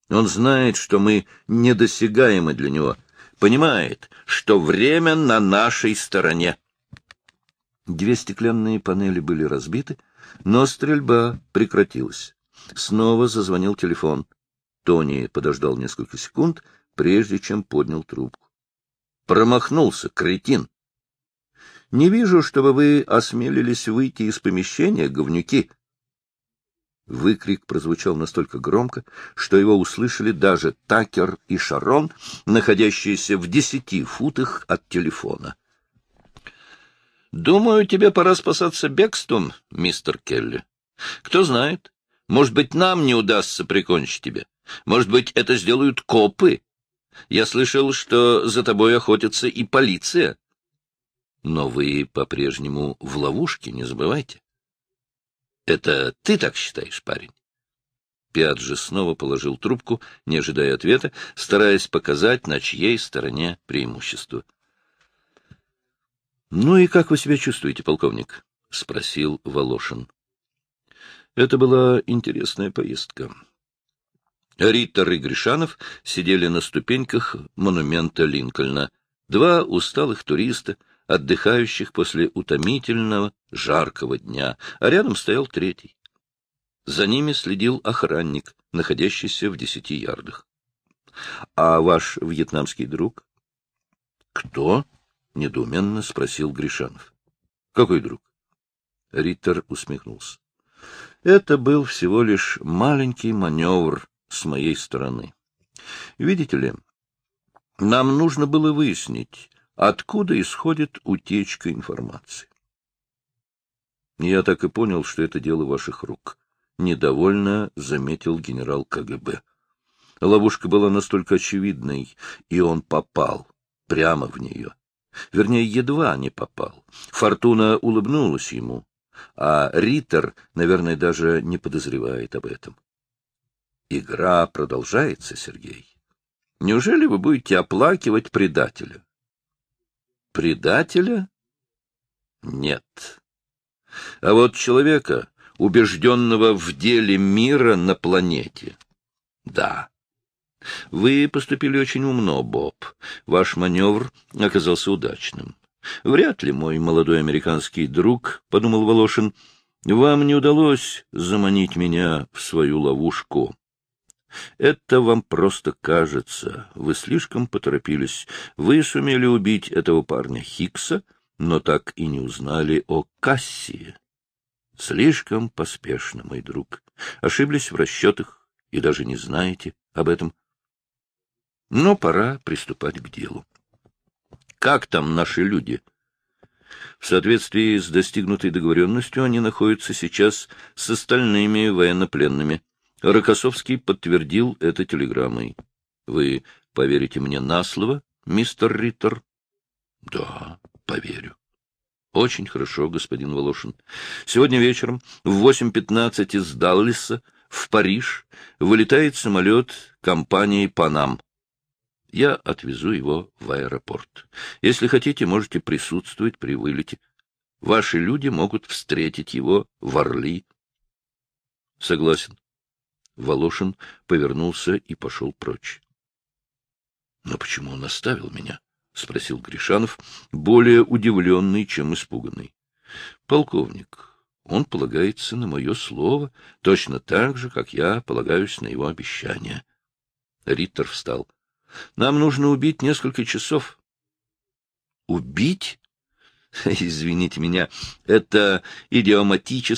Он знает, что мы недосягаемы для него, понимает, что время на нашей стороне. 2 стеклянные панели были разбиты, но стрельба прекратилась. Снова зазвонил телефон. Тони подождал несколько секунд, прежде чем поднял трубку. Промахнулся, кретин. Не вижу, чтобы вы осмелились выйти из помещения, говнюки. Выкрик прозвучал настолько громко, что его услышали даже Такер и Шарон, находящиеся в 10 футах от телефона. — Думаю, тебе пора спасаться бегством, мистер Келли. Кто знает, может быть, нам не удастся прикончить тебя. Может быть, это сделают копы. Я слышал, что за тобой охотится и полиция. Но вы по-прежнему в ловушке, не забывайте. Это ты так считаешь, парень? Пиаджи снова положил трубку, не ожидая ответа, стараясь показать, на чьей стороне преимущество. — Ну и как вы себя чувствуете, полковник? — спросил Волошин. Это была интересная поездка. Риттер и Гришанов сидели на ступеньках монумента Линкольна. 2 усталых туриста, отдыхающих после утомительного жаркого дня, а рядом стоял 3-й. За ними следил охранник, находящийся в 10 ярдах. — А ваш вьетнамский друг? — Кто? — недоуменно спросил Гришанов. — Какой друг? Риттер усмехнулся. — Это был всего лишь маленький маневр с моей стороны. Видите ли, нам нужно было выяснить, откуда исходит утечка информации. Я так и понял, что это дело ваших рук. Недовольно заметил генерал КГБ. Ловушка была настолько очевидной, и он попал прямо в нее. Вернее, едва не попал. Фортуна улыбнулась ему, а Риттер, наверное, даже не подозревает об этом. Игра продолжается, Сергей. Неужели вы будете оплакивать предателя? Предателя? Нет. А вот человека, убежденного в деле мира на планете. Да. Вы поступили очень умно, Боб. Ваш маневр оказался удачным. Вряд ли, мой молодой американский друг, — подумал Волошин, — вам не удалось заманить меня в свою ловушку. Это вам просто кажется. Вы слишком поторопились. Вы сумели убить этого парня Хикса, но так и не узнали о Кассии. Слишком поспешно, мой друг. Ошиблись в расчетах и даже не знаете об этом. Но пора приступать к делу. Как там наши люди? В соответствии с достигнутой договоренностью они находятся сейчас с остальными военнопленными. Рокоссовский подтвердил это телеграммой. Вы поверите мне на слово, мистер Риттер? Да, поверю. Очень хорошо, господин Волошин. Сегодня вечером в 8:15 из Даллеса в Париж вылетает самолет компании «Панам». Я отвезу его в аэропорт. Если хотите, можете присутствовать при вылете. Ваши люди могут встретить его в Орли. Согласен. Волошин повернулся и пошел прочь. — Но почему он оставил меня? — спросил Гришанов, более удивленный, чем испуганный. — Полковник, он полагается на мое слово, точно так же, как я полагаюсь на его обещание. Риттер встал. — Нам нужно убить несколько часов. — Убить? Извините меня, это идиоматическое